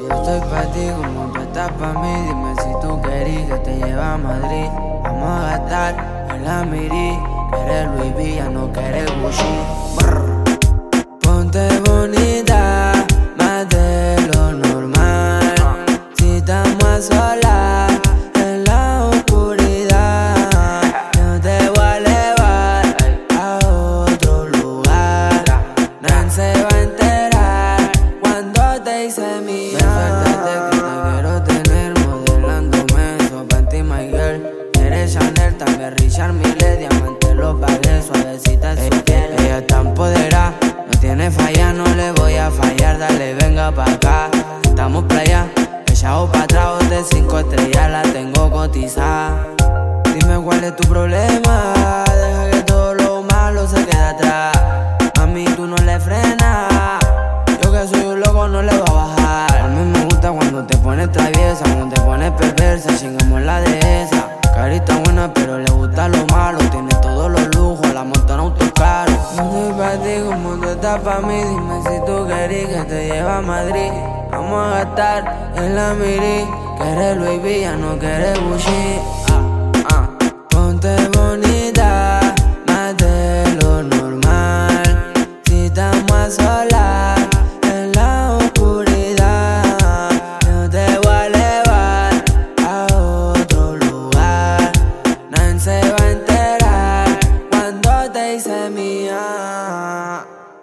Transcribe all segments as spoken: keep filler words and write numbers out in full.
Yo estoy pa' ti como tú estás pa' mí. Dime si tú querís que te lleve a Madrid. Vamos a gastar en la Miri. Quieres Louis V, ya no quieres Gucci. Brr. Ponte bonita, más de lo normal. Si estamos a solas en la oscuridad, yo te voy a llevar a otro lugar. Nadie se va a enterar cuando te hice mía. Me faltaste que te quiero tener, modelándome eso panty my girl. Eres Chanel, también Richard Mille, diamante lo pagué, suavecita en su piel. Ella está empoderada, no tiene falla, no le voy a fallar. Dale, venga pa' acá, estamos playa, echado pa' atrás de cinco estrellas, la tengo cotizada. Dime cuál es tu problema, deja que todo lo malo se quede atrás. A mí tú no le frenas, yo que soy un loco no le voy a bajar. A mí me gusta cuando te pones traviesa, cuando te pones perversa, chingamos la de esa. Carita buena pero le gusta lo malo, tiene todos los lujos, la monta en autos caros. No estoy pa' ti como tú estás pa' mí. Dime si tú querís que te lleve a Madrid. Vamos a gastar en la Miri. Quieres Louis V, ya no quieres Gucci. Ah, ah. Ponte bonita, más de lo normal. Si estamos a solas en la oscuridad, yo te voy a llevar a otro lugar. Nadie se va a enterar cuando te hice mía.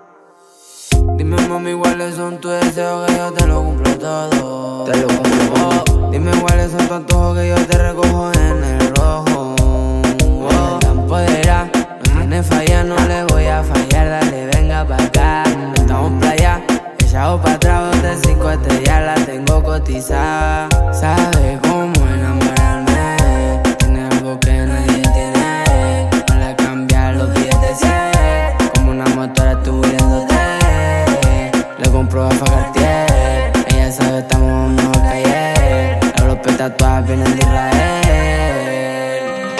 Dime mami cuáles son tus deseos, que yo te lo cumplo todo. Te lo cumplo. Oh, dime cuáles son tus antojos, que yo te recojo en el rojo. Oh, tan empoderada, no tiene falla, no le voy a fallar. Dale, venga pa' acá, estamos playa, echado pa' atrás de cinco estrellas, la tengo cotizada. Sabe cómo enamorarme, tiene algo que nadie tiene. No le cambia los billetes cien, como una motora estuviéndote. Le compro a Cartier, ella sabe estamos mejor que ayer. La los tatuajes vienen de Israel.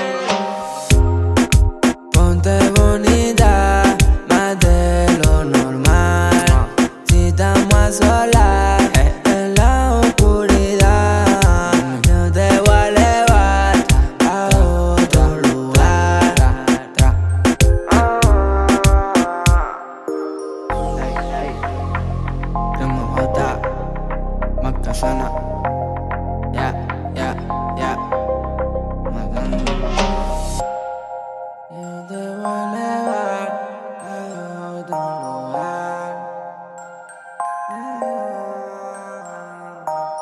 Ponte bonita, más de lo normal. Si estamos a solas en la oscuridad, yo te voy a llevar a otro lugar. M J, Macasana. Ya, ya, ya. Matando. Yo te voy a llevar a otro lugar.